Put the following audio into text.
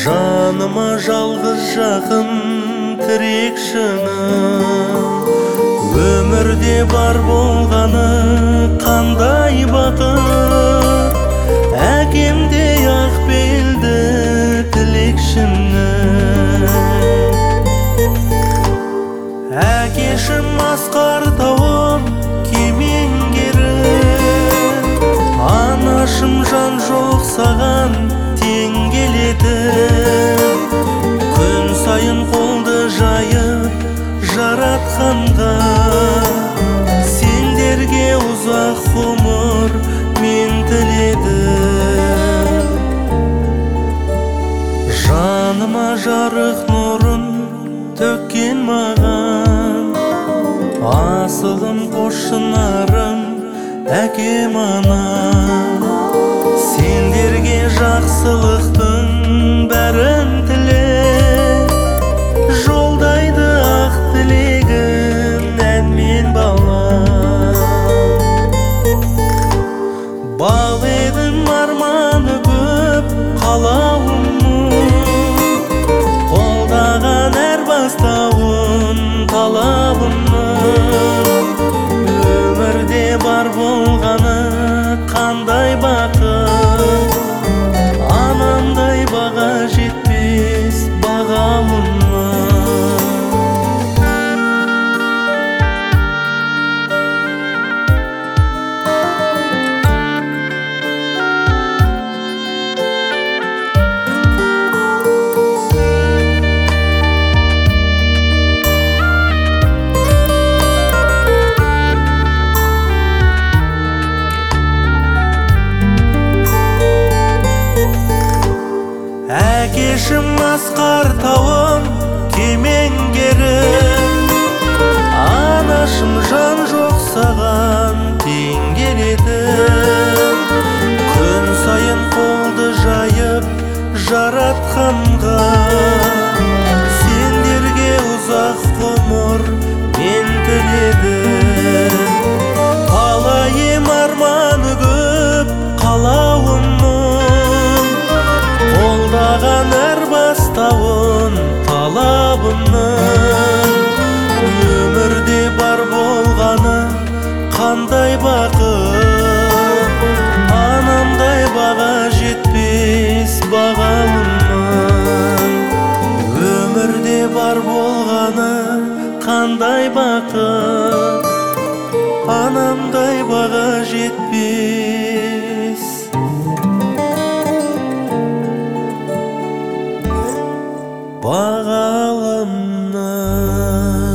Жаныма жалғыз жақын тірек шыным, өмірде бар болғаны қандай бақыт. Әкемдей ақ белді тілекшімнің, әкешім асқар тауым кемеңгерім, анашым жан жоқ саған тең келетін. Күн сайын қолды жайып жаратқанға, сендерге ұзақ ғұмыр мен тіледім. Жаныма жарық нұрын төккен маған, асылым қош шынарым әкем анам. Сендерге жақсылықтың бәрін тіле, жолдайды ақ тілегім ән мен балам. Бал едім арманы көп қалауым, қолдаған әр бастауын талабымның. Өмірде бар болғаны қандай бақыт, анамдай баға жетпес бағалымның. Әкешім асқар тауым кемеңгерім, анашым жан жоқ саған тең келетін. Күн сайын қолды жайып жаратқанға, сендерге ұзақ ғұмыр мен тіледім. Қалайым арманы көп қалауымның, қолдаған әр бастауын талабымның. Өмірде бар болғаны қандай бақыт, анамдай баға жетпес бағалымның. Өмірде бар болғаны қандай бақыт, анамдай баға жетпес бағалымның.